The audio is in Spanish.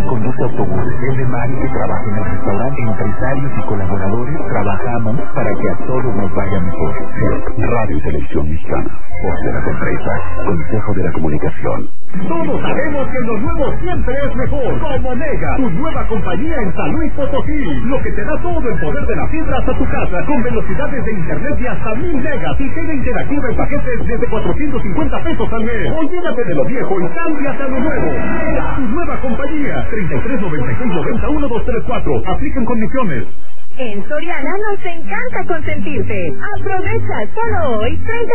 conduce autobuses, es de Mari que trabaja en el restaurante, empresarios y colaboradores, trabajamos para que a todos nos vaya mejor. Radio y Televisión Mexicana, voz de las empresas, Consejo de la Comunicación. Todos sabemos que lo nuevo siempre es mejor. Como Mega, tu nueva compañía en San Luis Potosí, lo que te da todo el poder de la fibra hasta tu casa, con velocidades de internet de hasta 1000 megas y tele interactiva en paquetes desde 450 pesos al mes. Olvídate de lo viejo y cámbiate a lo nuevo. Mega, tu nueva compañía. 33 96 90 1234. Aplican condiciones. En Soriana nos encanta consentirte. Aprovecha solo hoy 30